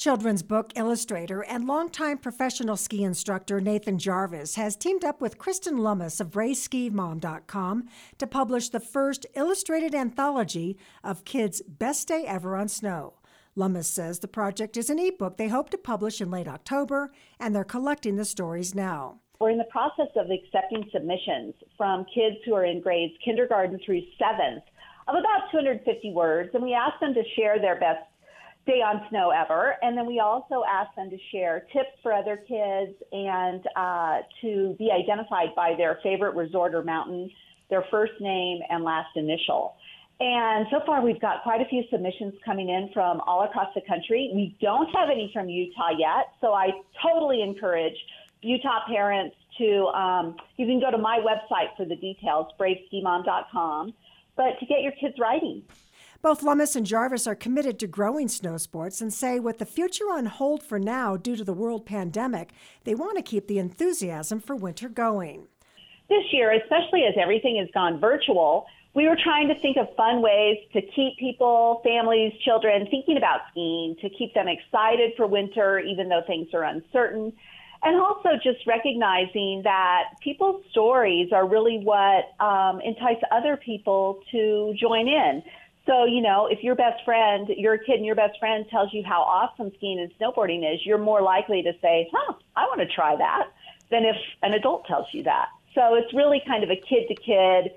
Children's book illustrator and longtime professional ski instructor Nathan Jarvis has teamed up with Kristen Lummis of RaySkiMom.com to publish the first illustrated anthology of kids' best day ever on snow. Lummis says the project is an ebook they hope to publish in late October, and they're collecting the stories now. We're in the process of accepting submissions from kids who are in grades kindergarten through 7th of about 250 words, and we ask them to share their best day on snow ever. And then we also ask them to share tips for other kids and to be identified by their favorite resort or mountain, their first name and last initial. And so far, we've got quite a few submissions coming in from all across the country. We don't have any from Utah yet, so I totally encourage Utah parents to, you can go to my website for the details, braveskimom.com, but to get your kids writing. Both Lummis and Jarvis are committed to growing snow sports and say with the future on hold for now due to the world pandemic, they want to keep the enthusiasm for winter going. This year, especially as everything has gone virtual, we were trying to think of fun ways to keep people, families, children thinking about skiing, to keep them excited for winter, even though things are uncertain. And also just recognizing that people's stories are really what entice other people to join in. So, you know, if your best friend, you're a kid and your best friend tells you how awesome skiing and snowboarding is, you're more likely to say, I want to try that, than if an adult tells you that. So it's really kind of a kid-to-kid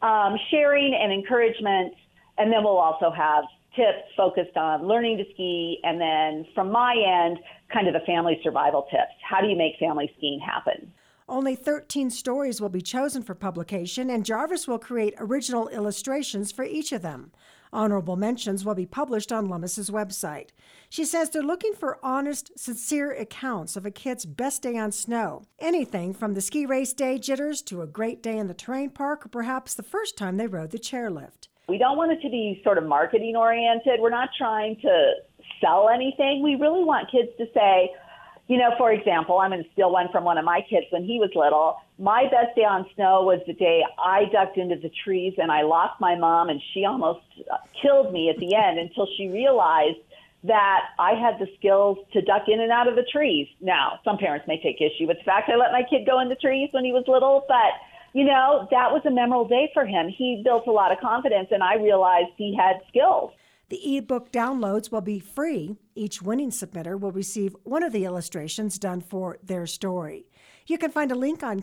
sharing and encouragement. And then we'll also have tips focused on learning to ski. And then from my end, kind of the family survival tips. How do you make family skiing happen? Only 13 stories will be chosen for publication, and Jarvis will create original illustrations for each of them. Honorable mentions will be published on Lummis's website. She says they're looking for honest, sincere accounts of a kid's best day on snow. Anything from the ski race day jitters to a great day in the terrain park, or perhaps the first time they rode the chairlift. We don't want it to be sort of marketing oriented. We're not trying to sell anything. We really want kids to say, you know, for example, I'm going to steal one from one of my kids when he was little. My best day on snow was the day I ducked into the trees and I lost my mom, and she almost killed me at the end until she realized that I had the skills to duck in and out of the trees. Now, some parents may take issue with the fact I let my kid go in the trees when he was little, but, you know, that was a memorable day for him. He built a lot of confidence, and I realized he had skills. The ebook downloads will be free. Each winning submitter will receive one of the illustrations done for their story. You can find a link on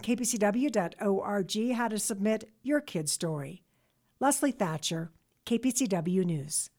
kpcw.org how to submit your kid's story. Leslie Thatcher, KPCW News.